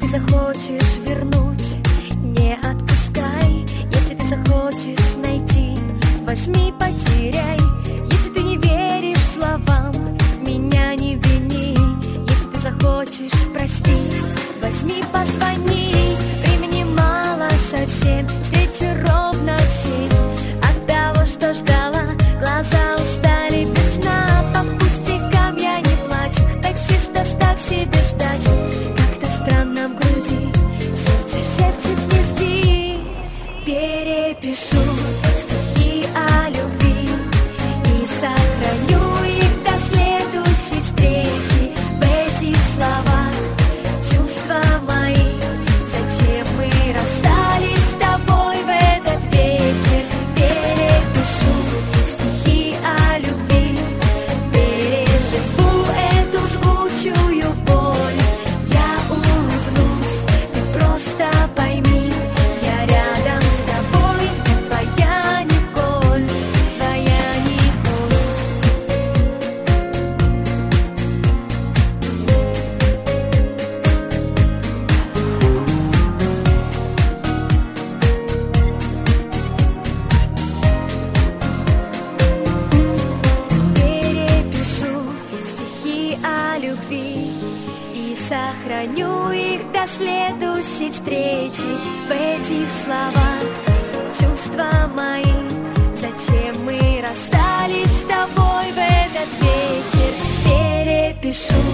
захочешь вернуть, не отпускай. Если ты захочешь найти, возьми, потеряй. Если ты не веришь словам, меня не вини. Если ты захочешь простить, возьми, позвони. Времени мало совсем, встреча ровно в 7. От того, что ждала, глаза устали без сна. По пустякам я не плачу, таксист, оставь себе сдачу. Как-то странно в груди сердце шепчет: не жди. Перепишу стихи о любви и сохраню их до следующей встречи. В этих словах чувства мои, зачем мы расстались с тобой в этот вечер. Перепишу стихи о любви, переживу эту жгучую боль. Я улыбнусь, ты просто пойми, я рядом с тобой, твоя Николь, твоя Николь. Перепишу стихи о любви и сохраню их до следующей встречи. В этих словах чувства мои, зачем мы расстались с тобой в этот вечер. Перепишу